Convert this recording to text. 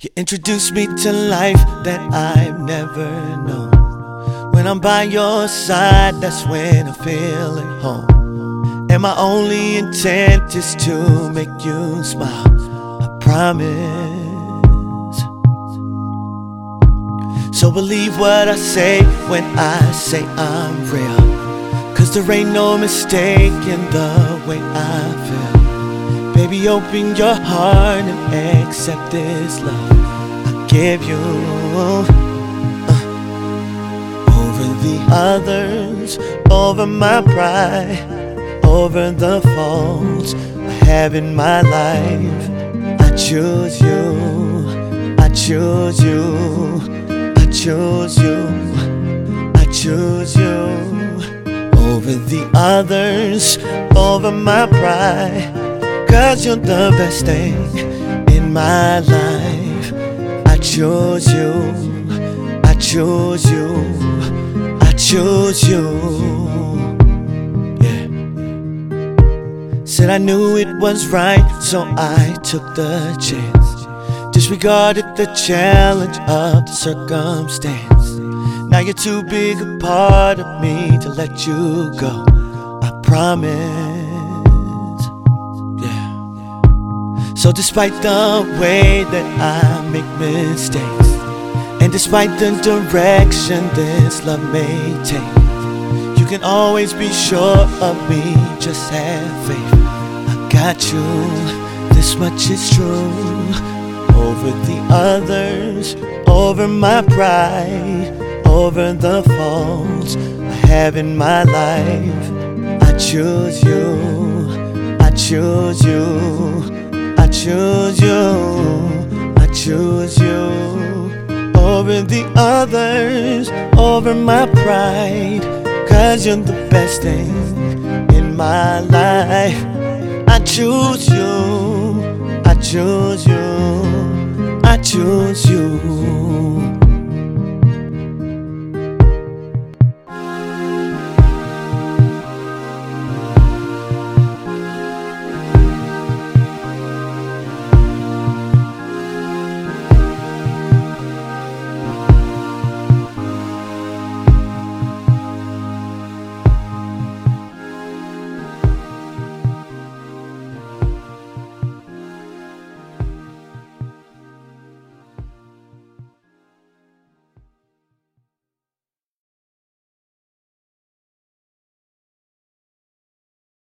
You introduce me to life that I've never known. When I'm by your side, that's when I feel at home. And my only intent is to make you smile, I promise. So believe what I say when I say I'm real, 'cause there ain't no mistake in the way I feel. Baby, open your heart and accept this love I give you. Over the others, over my pride, over the faults I have in my life, I choose you, I choose you, I choose you, I choose you. Over the others, over my pride, 'cause you're the best thing in my life. I choose you, I choose you, I choose you. Yeah. Said I knew it was right, so I took the chance. Disregarded the challenge of the circumstance. Now you're too big a part of me to let you go, I promise. So despite the way that I make mistakes, and despite the direction this love may take, you can always be sure of me, just have faith. I got you, this much is true. Over the others, over my pride, over the faults I have in my life, I choose you, I choose you, I choose you, I choose you. Over the others, over my pride, 'cause you're the best thing in my life. I choose you, I choose you, I choose you.